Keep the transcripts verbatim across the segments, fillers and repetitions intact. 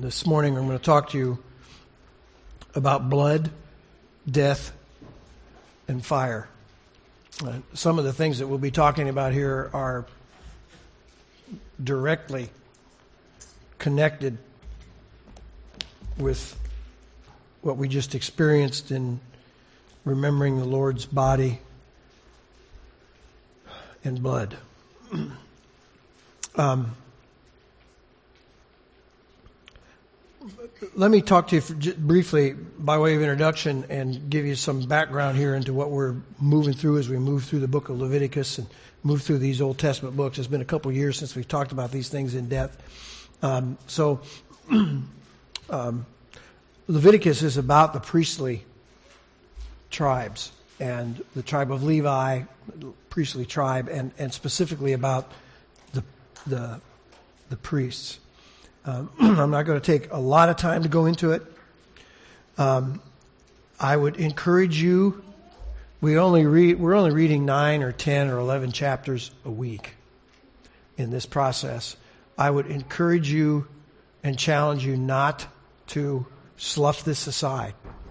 this morning I'm going to talk to you about blood, death, and fire. Uh, some of the things that we'll be talking about here are directly connected with what we just experienced in remembering the Lord's body and blood. um, let me talk to you for, briefly by way of introduction and give you some background here into what we're moving through as we move through the book of Leviticus and move through these Old Testament books. It's been a couple of years since we've talked about these things in depth. Um, so um, Leviticus is about the priestly tribes and the tribe of Levi, priestly tribe, and, and specifically about the the, the priests. Um, I'm not going to take a lot of time to go into it. Um, I would encourage you. We only read. We're only reading nine or ten or eleven chapters a week in this process. I would encourage you and challenge you not to slough this aside.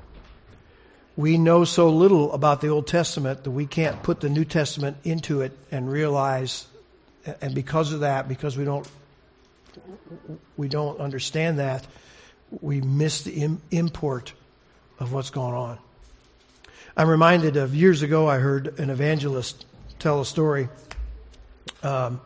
We know so little about the Old Testament that we can't put the New Testament into it and realize, and because of that, because we don't we don't understand that, we miss the im- import of what's going on. I'm reminded of years ago I heard an evangelist tell a story um,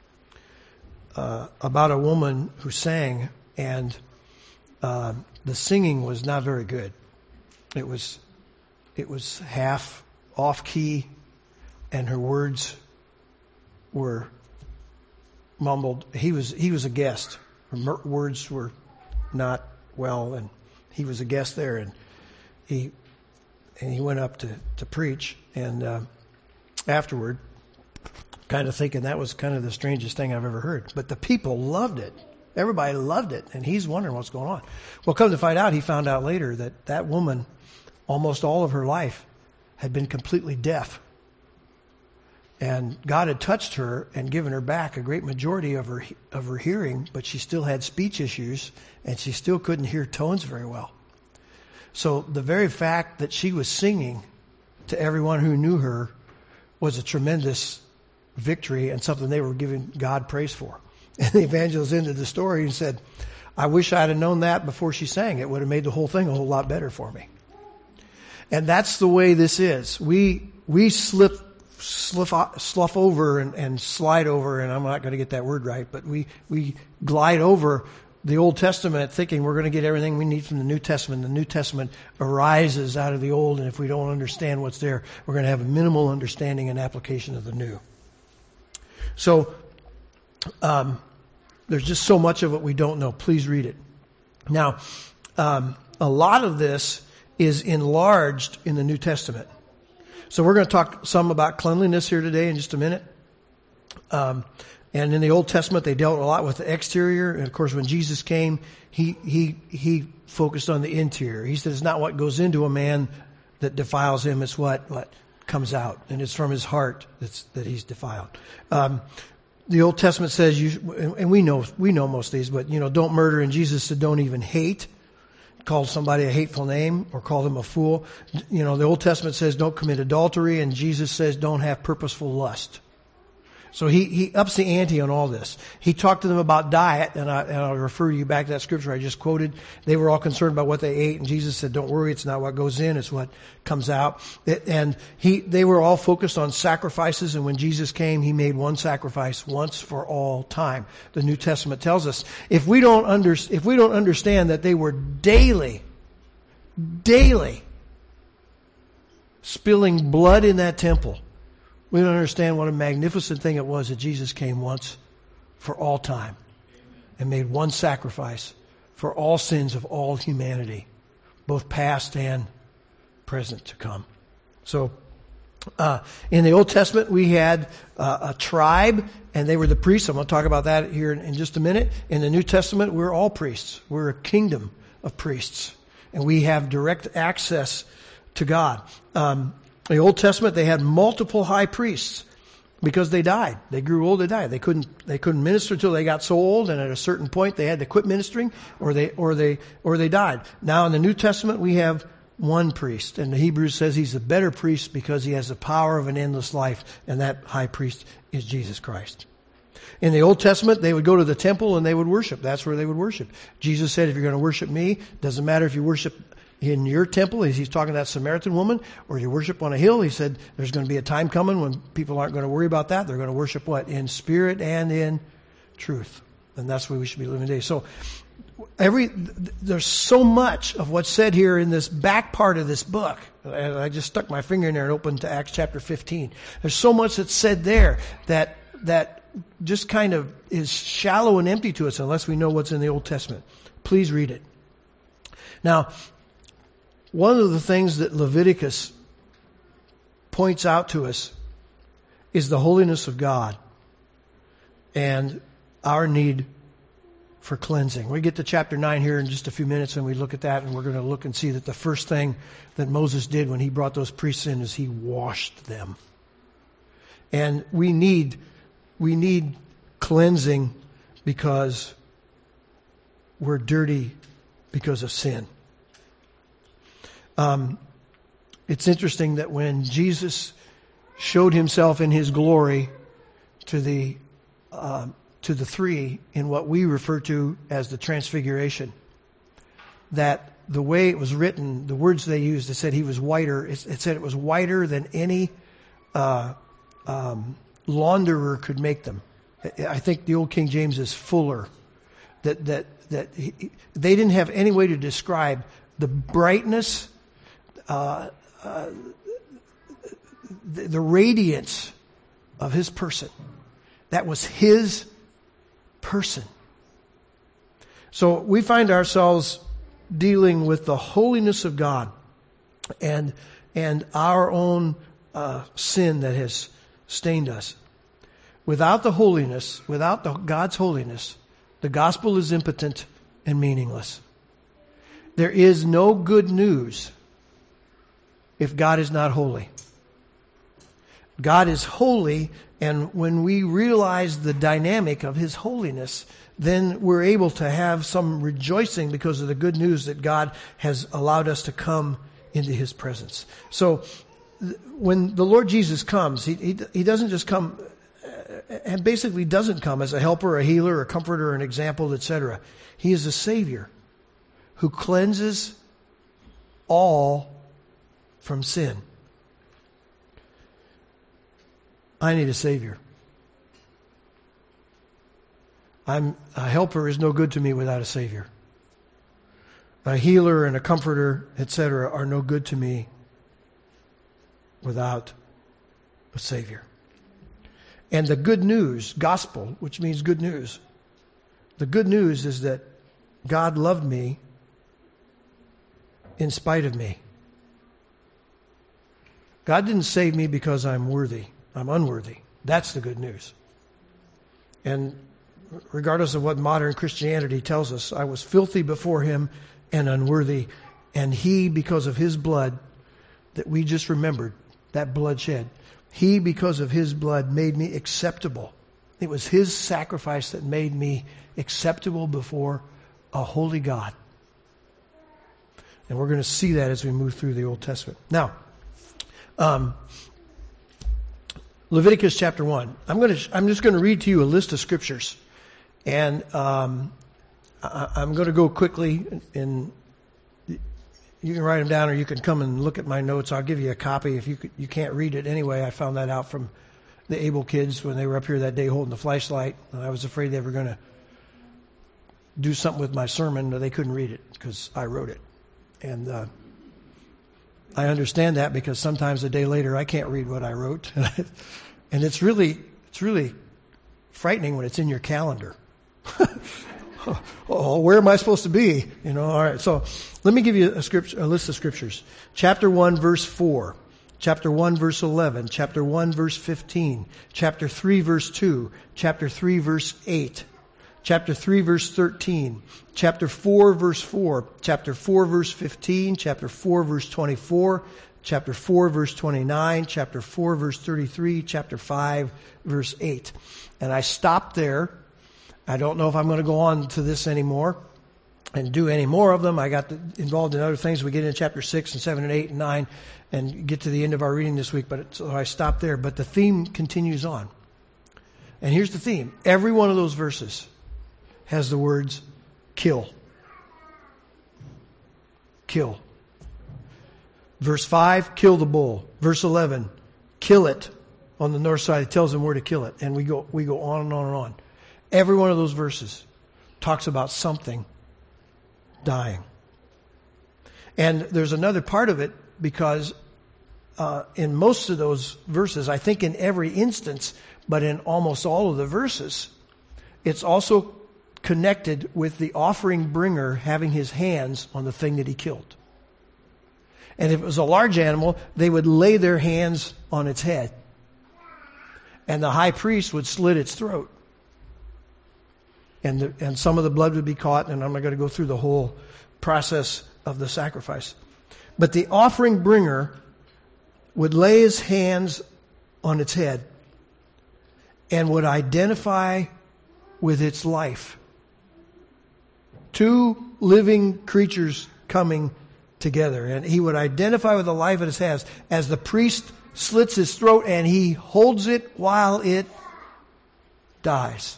uh, about a woman who sang, and uh, the singing was not very good. It was It was half off key, and her words were mumbled. He was he was a guest. Her mer- words were not well, and he was a guest there, and he and he went up to to preach, and uh, afterward, kind of thinking that was kind of the strangest thing I've ever heard. But the people loved it. Everybody loved it, and he's wondering what's going on. Well, come to find out, he found out later that that woman, almost all of her life, had been completely deaf. And God had touched her and given her back a great majority of her of her hearing, but she still had speech issues, and she still couldn't hear tones very well. So the very fact that she was singing to everyone who knew her was a tremendous victory and something they were giving God praise for. And the evangelist ended the story and said, I wish I'd have known that before she sang. It would have made the whole thing a whole lot better for me. And that's the way this is. We we slip, slough, slough over and, and slide over, and I'm not going to get that word right, but we, we glide over the Old Testament thinking we're going to get everything we need from the New Testament. The New Testament arises out of the Old, and if we don't understand what's there, we're going to have a minimal understanding and application of the New. So um, there's just so much of it we don't know. Please read it. Now, um, a lot of this is enlarged in the New Testament. So we're going to talk some about cleanliness here today in just a minute. Um, and in the Old Testament, they dealt a lot with the exterior. And of course, when Jesus came, he he he focused on the interior. He said it's not what goes into a man that defiles him, it's what, what comes out. And it's from his heart that's, that he's defiled. Um, the Old Testament says, you, and we know we know most of these, but you know, don't murder. And Jesus said, don't even hate. Called somebody a hateful name or called them a fool. You know, the Old Testament says don't commit adultery, and Jesus says don't have purposeful lust. So he, he ups the ante on all this. He talked to them about diet, and, I, and I'll refer you back to that scripture I just quoted. They were all concerned about what they ate, and Jesus said, don't worry, it's not what goes in, it's what comes out. And he they were all focused on sacrifices, and when Jesus came, he made one sacrifice once for all time. The New Testament tells us, if we don't under, if we don't understand that they were daily, daily spilling blood in that temple, we don't understand what a magnificent thing it was that Jesus came once for all time and made one sacrifice for all sins of all humanity, both past and present to come. So uh, in the Old Testament, we had uh, a tribe, and they were the priests. I'm going to talk about that here in, in just a minute. In the New Testament, we're all priests. We're a kingdom of priests, and we have direct access to God. Um, In the Old Testament, they had multiple high priests. because they died. They grew old, they died. They couldn't they couldn't minister until they got so old, and at a certain point they had to quit ministering, or they or they or they died. Now in the New Testament we have one priest, and the Hebrews says he's a better priest because he has the power of an endless life, and that high priest is Jesus Christ. In the Old Testament, they would go to the temple and they would worship. That's where they would worship. Jesus said, if you're going to worship me, doesn't matter if you worship in your temple, as he's talking to that Samaritan woman, or you worship on a hill. He said there's going to be a time coming when people aren't going to worry about that. They're going to worship what? In spirit and in truth. And that's where we should be living today. So every there's so much of what's said here in this back part of this book. And I just stuck my finger in there and opened to Acts chapter fifteen. There's so much that's said there that that just kind of is shallow and empty to us unless we know what's in the Old Testament. Please read it. Now, one of the things that Leviticus points out to us is the holiness of God and our need for cleansing. We get to chapter nine here in just a few minutes, and we look at that, and we're going to look and see that the first thing that Moses did when he brought those priests in is he washed them. And we need, we need cleansing because we're dirty because of sin. Um, it's interesting that when Jesus showed himself in his glory to the uh, to the three in what we refer to as the Transfiguration, that the way it was written, the words they used, it said he was whiter. It, it said it was whiter than any uh, um, launderer could make them. I think the old King James is fuller. That that that he, they didn't have any way to describe the brightness, uh, uh, the, the radiance of his person. That was his person. So we find ourselves dealing with the holiness of God and and our own uh, sin that has stained us. Without the holiness, without the, God's holiness, the gospel is impotent and meaningless. There is no good news if God is not holy. God is holy, and when we realize the dynamic of His holiness, then we're able to have some rejoicing because of the good news that God has allowed us to come into His presence. So when the Lord Jesus comes, He, he, he doesn't just come, and basically doesn't come as a helper, a healer, a comforter, an example, et cetera. He is a Savior who cleanses all from sin. I need a Savior. I'm, a helper is no good to me without a Savior. A healer and a comforter, et cetera, are no good to me without a Savior. And the good news, gospel, which means good news, the good news is that God loved me in spite of me. God didn't save me because I'm worthy. I'm unworthy. That's the good news. And regardless of what modern Christianity tells us, I was filthy before Him and unworthy. And He, because of His blood that we just remembered, that bloodshed, He, because of His blood, made me acceptable. It was His sacrifice that made me acceptable before a holy God. And we're going to see that as we move through the Old Testament. Now, um, Leviticus chapter one. I'm going to. I'm just going to read to you a list of scriptures, and um, I, I'm going to go quickly. And you can write them down, or you can come and look at my notes. I'll give you a copy if you could, you can't read it anyway. I found that out from the Able kids when they were up here that day holding the flashlight, and I was afraid they were going to do something with my sermon, but they couldn't read it because I wrote it. And uh, I understand that because sometimes a day later I can't read what I wrote. And it's really it's really frightening when it's in your calendar. Oh, where am I supposed to be? You know, all right. So let me give you a scripture, a list of scriptures. Chapter one, verse four. Chapter one, verse eleven. Chapter one, verse fifteen. Chapter three, verse two. Chapter three, verse eight. Chapter three, verse thirteen. Chapter four, verse four. Chapter four, verse fifteen. Chapter four, verse twenty-four. chapter four, verse twenty-nine, chapter four, verse thirty-three, chapter five, verse eight. And I stopped there. I don't know if I'm going to go on to this anymore and do any more of them. I got involved in other things. We get into chapter six and seven and eight and nine and get to the end of our reading this week, but so I stopped there. But the theme continues on. And here's the theme. Every one of those verses has the words kill. Kill. Verse five, kill the bull. Verse eleven, kill it. On the north side, it tells them where to kill it. And we go we go on and on and on. Every one of those verses talks about something dying. And there's another part of it because uh, in most of those verses, I think in every instance, but in almost all of the verses, it's also connected with the offering bringer having his hands on the thing that he killed. And if it was a large animal, they would lay their hands on its head. And the high priest would slit its throat. And the, and some of the blood would be caught, and I'm not going to go through the whole process of the sacrifice. But the offering bringer would lay his hands on its head and would identify with its life. Two living creatures coming together. And he would identify with the life it has as the priest slits his throat and he holds it while it dies.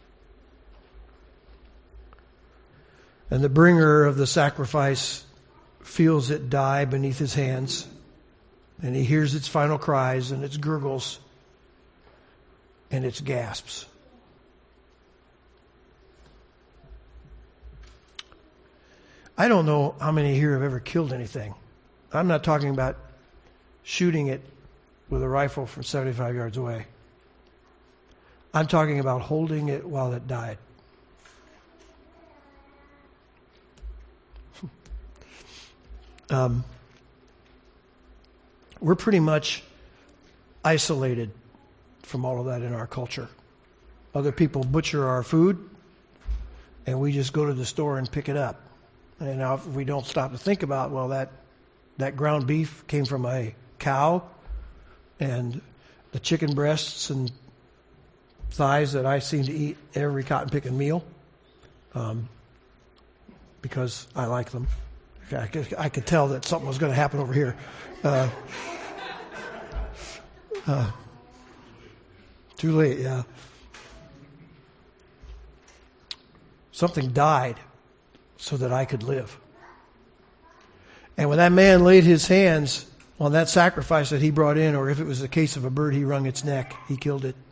And the bringer of the sacrifice feels it die beneath his hands. And he hears its final cries and its gurgles and its gasps. I don't know how many here have ever killed anything. I'm not talking about shooting it with a rifle from seventy-five yards away. I'm talking about holding it while it died. um, we're pretty much isolated from all of that in our culture. Other people butcher our food, and we just go to the store and pick it up. And now if we don't stop to think about, well, that that ground beef came from a cow, and the chicken breasts and thighs that I seem to eat every cotton picking meal, um, because I like them. I could, I could tell that something was going to happen over here. Uh, uh, too late, yeah. Something died so that I could live. And when that man laid his hands on that sacrifice that he brought in, or if it was the case of a bird, he wrung its neck, he killed it.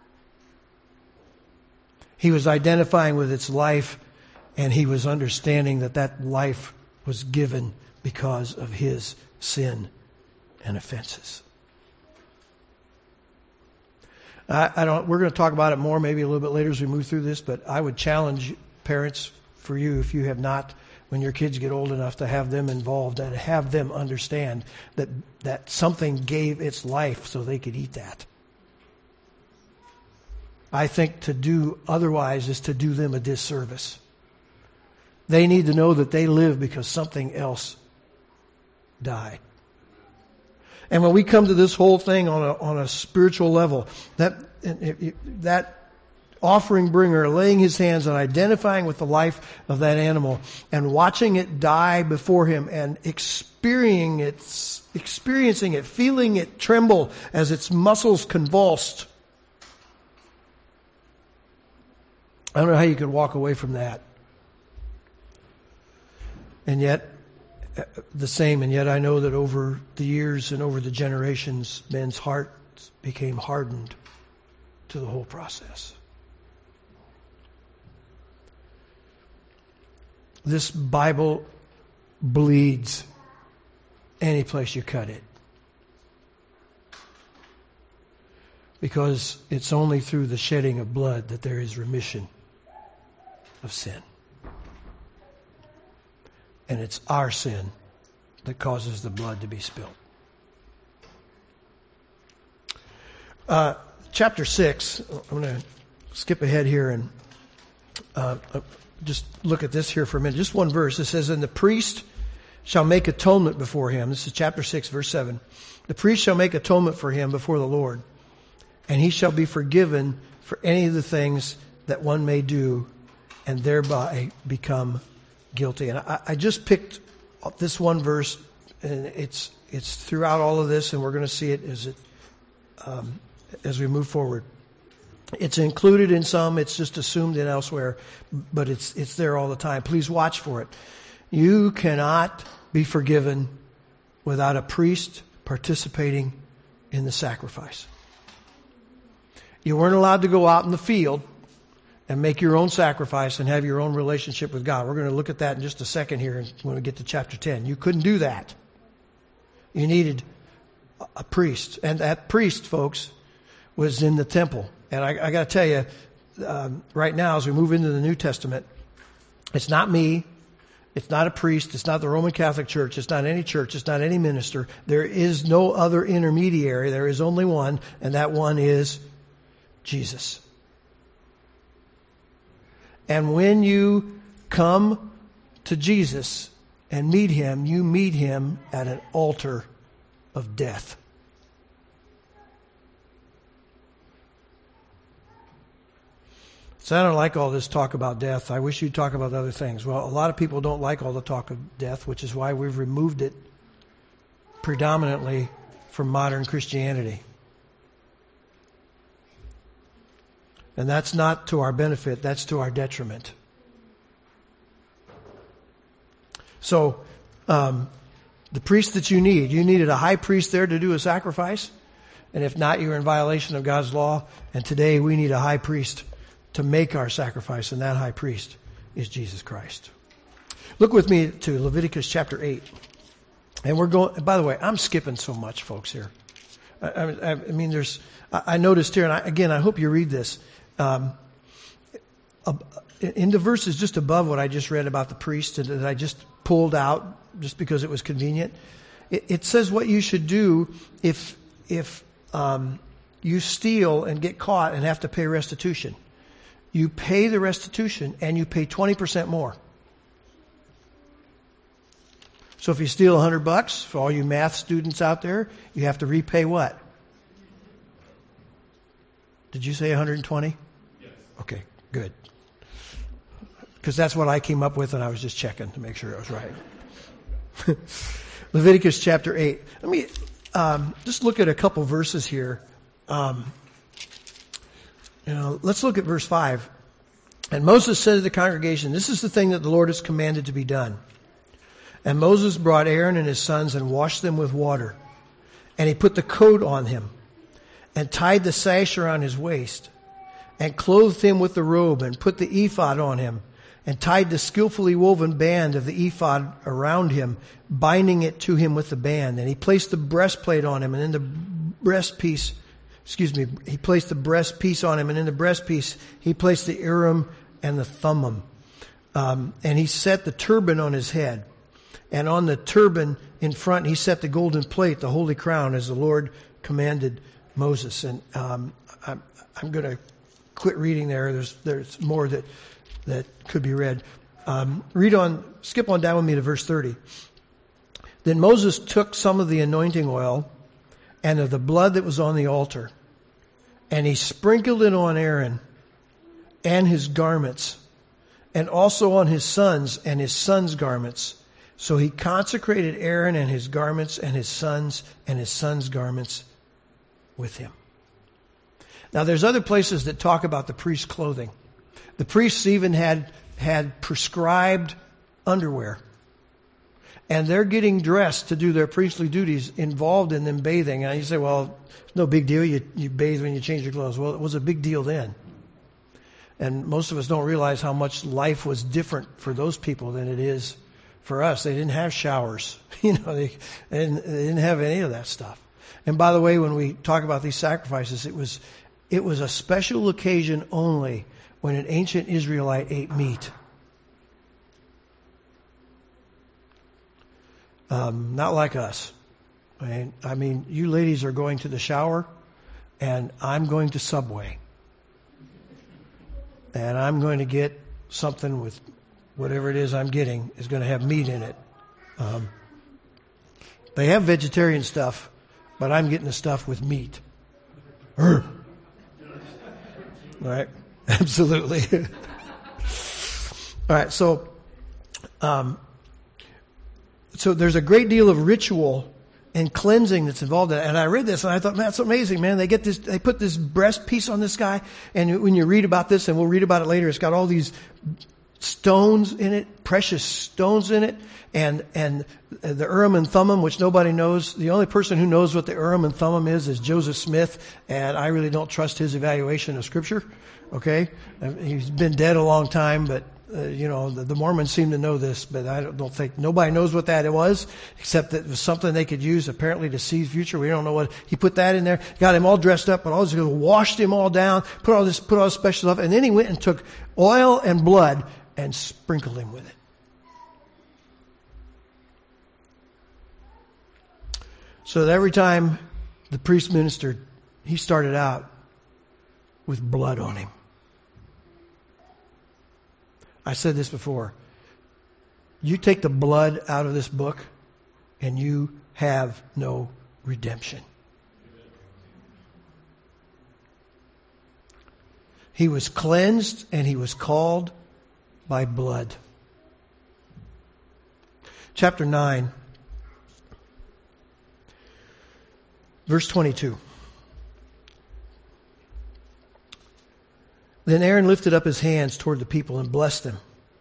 He was identifying with its life, and he was understanding that that life was given because of his sin and offenses. I, I don't. We're going to talk about it more maybe a little bit later as we move through this, but I would challenge parents for you, if you have not, when your kids get old enough, to have them involved and have them understand that that something gave its life so they could eat that. I think to do otherwise is to do them a disservice. They need to know that they live because something else died. And when we come to this whole thing on a on a spiritual level, that that offering bringer laying his hands and identifying with the life of that animal and watching it die before him and experiencing it, experiencing it, feeling it tremble as its muscles convulsed. I don't know how you could walk away from that. And yet, the same, and yet I know that over the years and over the generations, men's hearts became hardened to the whole process. This Bible bleeds any place you cut it. Because it's only through the shedding of blood that there is remission of sin. And it's our sin that causes the blood to be spilled. Uh, chapter six, I'm going to skip ahead here and uh, just look at this here for a minute. Just one verse. It says, "And the priest shall make atonement before him. This is chapter six, verse seven. The priest shall make atonement for him before the Lord, and he shall be forgiven for any of the things that one may do and thereby become guilty. And I, I just picked this one verse, and it's it's throughout all of this, and we're going to see it as it um, as we move forward. It's included in some, it's just assumed in elsewhere, but it's it's there all the time. Please watch for it. You cannot be forgiven without a priest participating in the sacrifice. You weren't allowed to go out in the field and make your own sacrifice and have your own relationship with God. We're going to look at that in just a second here when we get to chapter ten. You couldn't do that. You needed a priest. And that priest, folks, was in the temple. And I, I got to tell you, um, right now as we move into the New Testament, it's not me. It's not a priest. It's not the Roman Catholic Church. It's not any church. It's not any minister. There is no other intermediary. There is only one, and that one is Jesus. And when you come to Jesus and meet him, you meet him at an altar of death. So I don't like all this talk about death. I wish you'd talk about other things. Well, a lot of people don't like all the talk of death, which is why we've removed it predominantly from modern Christianity. And that's not to our benefit, that's to our detriment. So, um, the priest that you need, you needed a high priest there to do a sacrifice. And if not, you're in violation of God's law. And today we need a high priest to make our sacrifice, and that high priest is Jesus Christ. Look with me to Leviticus chapter eight. And we're going, by the way, I'm skipping so much, folks, here. I, I, I mean, there's, I, I noticed here, and I, again, I hope you read this. Um, in the verses just above what I just read about the priest that I just pulled out just because it was convenient, it, it says what you should do if, if um, you steal and get caught and have to pay restitution. You pay the restitution and you pay twenty percent more. So if you steal a hundred bucks, for all you math students out there, you have to repay what? Did you say one hundred twenty? Yes. Okay, good. Because that's what I came up with and I was just checking to make sure it was right. Leviticus chapter eight. Let me um, just look at a couple verses here. Um, You know, let's look at verse five. And Moses said to the congregation, this is the thing that the Lord has commanded to be done. And Moses brought Aaron and his sons and washed them with water. And he put the coat on him and tied the sash around his waist and clothed him with the robe and put the ephod on him and tied the skillfully woven band of the ephod around him, binding it to him with the band. And he placed the breastplate on him, and in the breastpiece Excuse me, he placed the breastpiece on him, and in the breastpiece he placed the Urim and the Thummim. Um, and he set the turban on his head. And on the turban in front he set the golden plate, the holy crown, as the Lord commanded Moses. And um, I'm, I'm going to quit reading there. There's there's more that that could be read. Um, read on, skip on down with me to verse thirty. Then Moses took some of the anointing oil and of the blood that was on the altar, and he sprinkled it on Aaron and his garments, and also on his sons and his sons' garments. So he consecrated Aaron and his garments and his sons and his sons' garments with him. Now there's other places that talk about the priest's clothing. The priests even had, had prescribed underwear. And they're getting dressed to do their priestly duties involved in them bathing. And you say, well, no big deal. You, you bathe when you change your clothes. Well, it was a big deal then. And most of us don't realize how much life was different for those people than it is for us. They didn't have showers. You know, they, they, didn't, they didn't have any of that stuff. And by the way, when we talk about these sacrifices, it was, it was a special occasion only when an ancient Israelite ate meat. Um, not like us. I mean, I mean, you ladies are going to the shower, and I'm going to Subway. And I'm going to get something with whatever it is I'm getting is going to have meat in it. Um, they have vegetarian stuff, but I'm getting the stuff with meat. Urgh. All right, absolutely. All right, so um, so there's a great deal of ritual and cleansing that's involved in it. And I read this and I thought, man, that's amazing, man. They get this, they put this breastpiece on this guy, and when you read about this, and we'll read about it later, it's got all these stones in it, precious stones in it, and and the Urim and Thummim, which nobody knows. The only person who knows what the Urim and Thummim is is Joseph Smith, and I really don't trust his evaluation of Scripture. Okay, he's been dead a long time, but uh, you know the, the Mormons seem to know this, but I don't, don't think nobody knows what that was, except that it was something they could use apparently to see the future. We don't know what he put that in there. Got him all dressed up, but all this washed him all down, put all this, put all this special stuff, and then he went and took oil and blood and sprinkled him with it. So that every time the priest ministered, he started out with blood on him. I said this before. You take the blood out of this book, and you have no redemption. He was cleansed, and he was called by blood. Chapter nine, verse twenty-two. Then Aaron lifted up his hands toward the people and blessed them.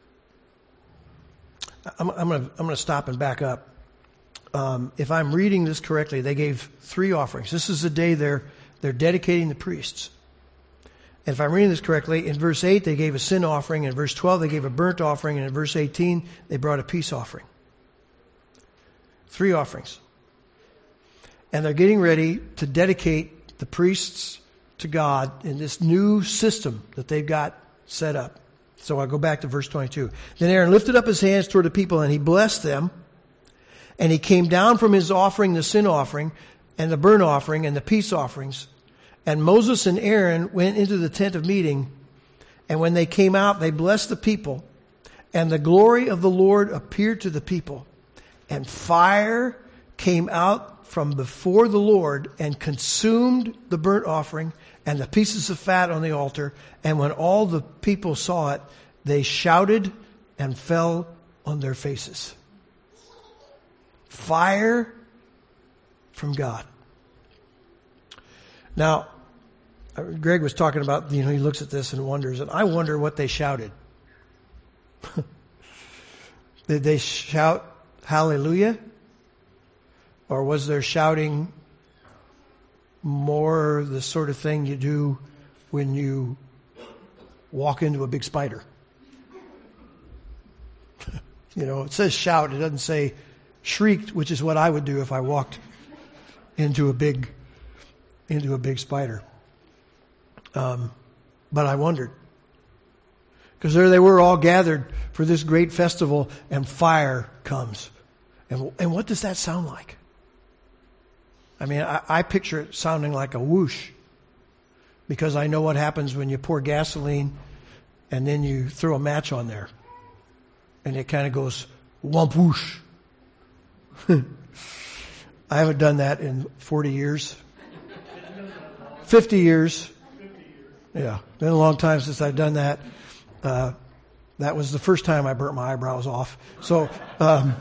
I'm, I'm going to I'm going to stop and back up. Um, if I'm reading this correctly, they gave three offerings. This is the day they're they're dedicating the priests. And if I'm reading this correctly, in verse eight, they gave a sin offering. In verse twelve, they gave a burnt offering. And in verse eighteen, they brought a peace offering. Three offerings. And they're getting ready to dedicate the priests to God in this new system that they've got set up. So I'll go back to verse twenty-two. Then Aaron lifted up his hands toward the people, and he blessed them. And he came down from his offering, the sin offering, and the burnt offering, and the peace offerings. And Moses and Aaron went into the tent of meeting, and when they came out, they blessed the people. And the glory of the Lord appeared to the people. And fire came out from before the Lord and consumed the burnt offering and the pieces of fat on the altar. And when all the people saw it, they shouted and fell on their faces. Fire from God. Now, Greg was talking about, you know, he looks at this and wonders, and I wonder what they shouted. Did they shout hallelujah? Or was there shouting more the sort of thing you do when you walk into a big spider? You know, it says shout. It doesn't say shrieked, which is what I would do if I walked into a big, into a big spider. Um, but I wondered. Because there they were all gathered for this great festival, and fire comes. And, and what does that sound like? I mean, I, I picture it sounding like a whoosh, because I know what happens when you pour gasoline and then you throw a match on there. And it kind of goes whomp whoosh. I haven't done that in forty years. fifty years. Yeah, been a long time since I've done that. Uh, that was the first time I burnt my eyebrows off. So, um,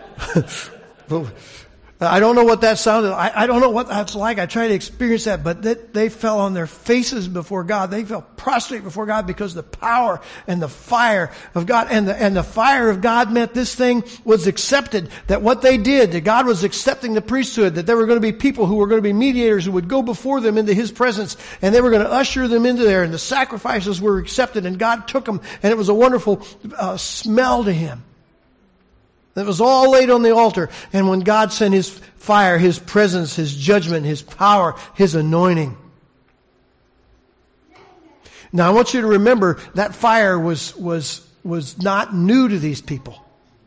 I don't know what that sounded like. I, I don't know what that's like. I try to experience that, but they, they fell on their faces before God. They fell prostrate before God because the power and the fire of God, and the, and the fire of God meant this thing was accepted, that what they did, that God was accepting the priesthood, that there were going to be people who were going to be mediators who would go before them into His presence, and they were going to usher them into there, and the sacrifices were accepted, and God took them, and it was a wonderful uh, smell to Him. It was all laid on the altar. And when God sent His fire, His presence, His judgment, His power, His anointing. Now I want you to remember that fire was, was, was not new to these people.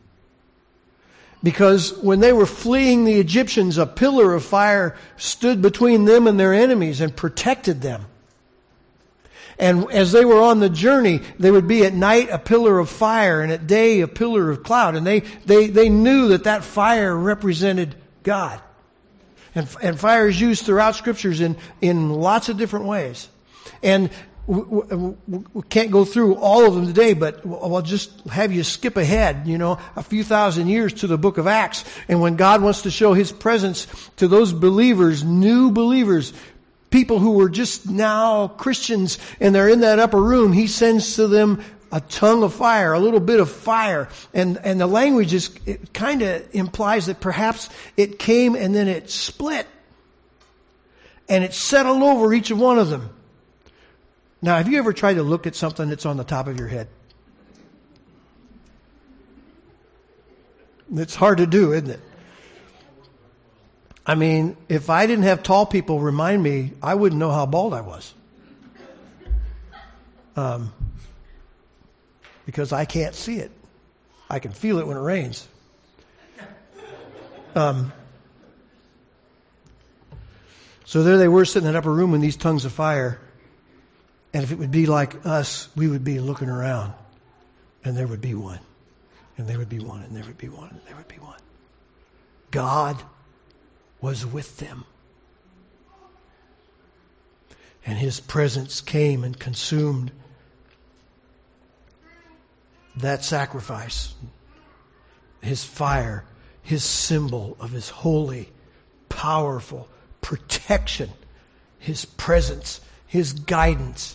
Because when they were fleeing the Egyptians, a pillar of fire stood between them and their enemies and protected them. And as they were on the journey, they would be at night a pillar of fire and at day a pillar of cloud. And they, they, they knew that that fire represented God. And, and fire is used throughout scriptures in, in lots of different ways. And we, we, we can't go through all of them today, but I'll just have you skip ahead, you know, a few thousand years to the book of Acts. And when God wants to show His presence to those believers, new believers, people who were just now Christians, and they're in that upper room, He sends to them a tongue of fire, a little bit of fire. And, and the language is, it kind of implies that perhaps it came and then it split. And it settled over each of one of them. Now, have you ever tried to look at something that's on the top of your head? It's hard to do, isn't it? I mean, if I didn't have tall people remind me, I wouldn't know how bald I was. Um, because I can't see it. I can feel it when it rains. Um, so there they were sitting in that upper room in these tongues of fire. And if it would be like us, we would be looking around. And there would be one. And there would be one. And there would be one. And there would be one. God was with them. And His presence came and consumed that sacrifice. His fire, His symbol of His holy, powerful protection, His presence, His guidance.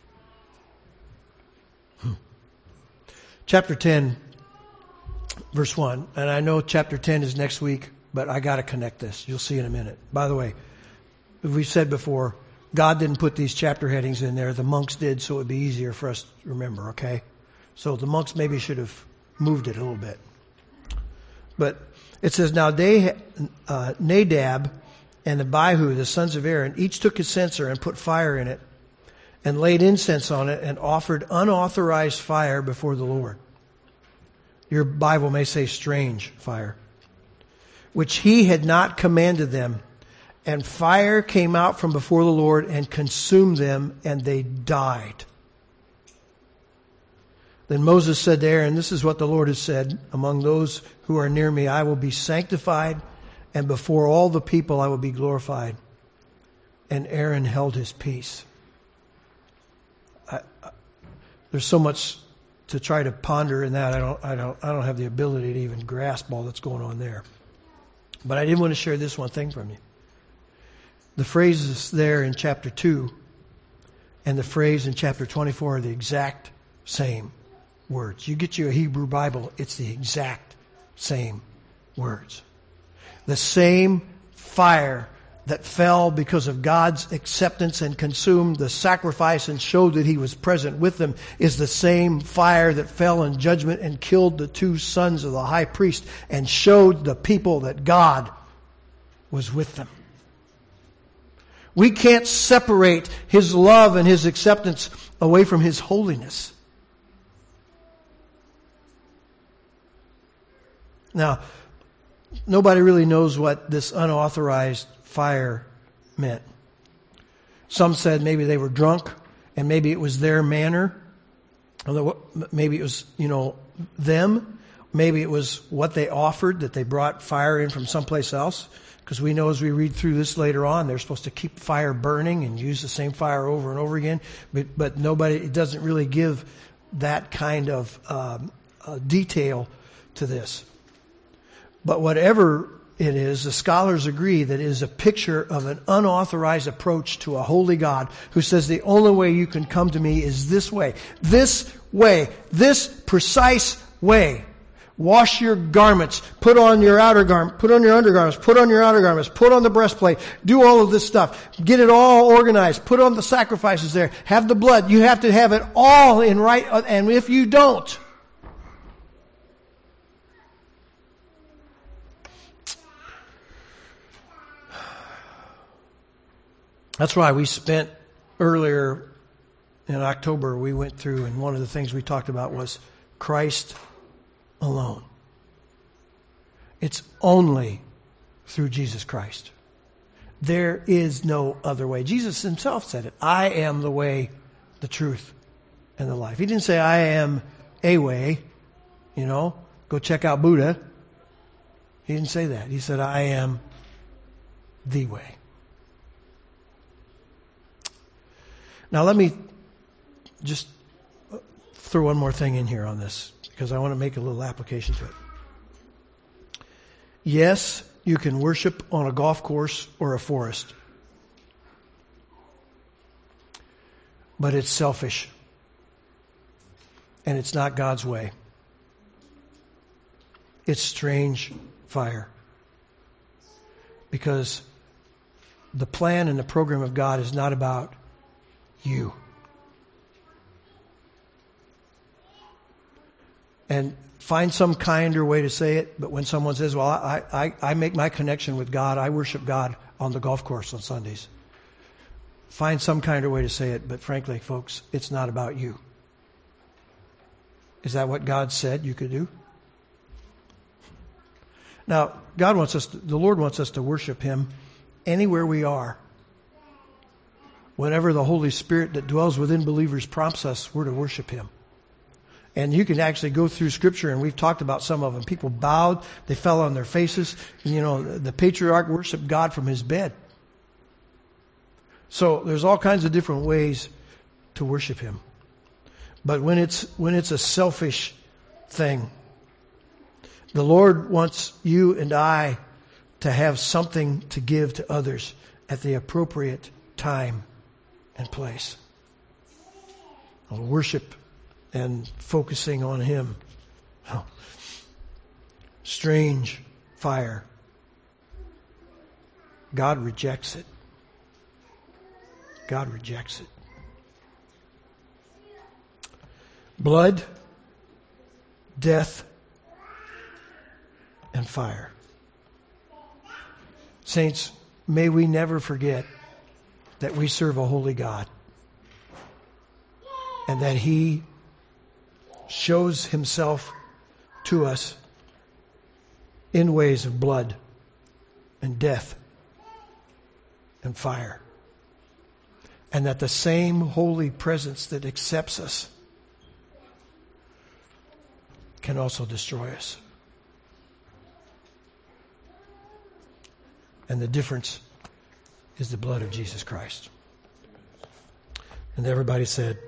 Hmm. Chapter ten, verse one. And I know chapter ten is next week, but I got to connect this. You'll see in a minute. By the way, we've said before, God didn't put these chapter headings in there. The monks did, so it would be easier for us to remember, okay? So the monks maybe should have moved it a little bit. But it says, now they, uh, Nadab and Abihu, the sons of Aaron, each took a censer and put fire in it and laid incense on it and offered unauthorized fire before the Lord. Your Bible may say strange fire, which He had not commanded them. And fire came out from before the Lord and consumed them, and they died. Then Moses said to Aaron, this is what the Lord has said, among those who are near me, I will be sanctified, and before all the people I will be glorified. And Aaron held his peace. I, I, there's so much to try to ponder in that. I don't, I don't, I don't have the ability to even grasp all that's going on there. But I did want to share this one thing from you. The phrases there in chapter two and the phrase in chapter twenty-four are the exact same words. You get your Hebrew Bible, it's the exact same words. The same fire that fell because of God's acceptance and consumed the sacrifice and showed that He was present with them is the same fire that fell in judgment and killed the two sons of the high priest and showed the people that God was with them. We can't separate His love and His acceptance away from His holiness. Now, nobody really knows what this unauthorized fire meant. Some said maybe they were drunk and maybe it was their manner. Maybe it was, you know, them. Maybe it was what they offered, that they brought fire in from someplace else. Because we know as we read through this later on, they're supposed to keep fire burning and use the same fire over and over again. But, but nobody, it doesn't really give that kind of um, uh, detail to this. But whatever it is, the scholars agree that it is a picture of an unauthorized approach to a holy God who says the only way you can come to me is this way. This way. This precise way. Wash your garments. Put on your outer garment. Put on your undergarments. Put on your outer garments. Put on the breastplate. Do all of this stuff. Get it all organized. Put on the sacrifices there. Have the blood. You have to have it all in right. And if you don't, that's why we spent earlier in October, we went through, and one of the things we talked about was Christ alone. It's only through Jesus Christ. There is no other way. Jesus Himself said it. I am the way, the truth, and the life. He didn't say, I am a way, you know, go check out Buddha. He didn't say that. He said, I am the way. Now let me just throw one more thing in here on this, because I want to make a little application to it. Yes, you can worship on a golf course or a forest, but it's selfish, and it's not God's way. It's strange fire, because the plan and the program of God is not about you. And find some kinder way to say it, but when someone says, well, I, I, I make my connection with God, I worship God on the golf course on Sundays. Find some kinder way to say it, but frankly, folks, it's not about you. Is that what God said you could do? Now, God wants us, to, the Lord wants us to worship Him anywhere we are. Whenever the Holy Spirit that dwells within believers prompts us, we're to worship Him. And you can actually go through Scripture, and we've talked about some of them. People bowed, they fell on their faces. You know, the patriarch worshiped God from his bed. So there's all kinds of different ways to worship Him. But when it's when it's a selfish thing, the Lord wants you and I to have something to give to others at the appropriate time and place. Worship and focusing on Him. Oh. Strange fire. God rejects it. God rejects it. Blood, death, and fire. Saints, may we never forget that we serve a holy God, and that He shows Himself to us in ways of blood and death and fire. And that the same holy presence that accepts us can also destroy us. And the difference is the blood of Jesus Christ. And everybody said,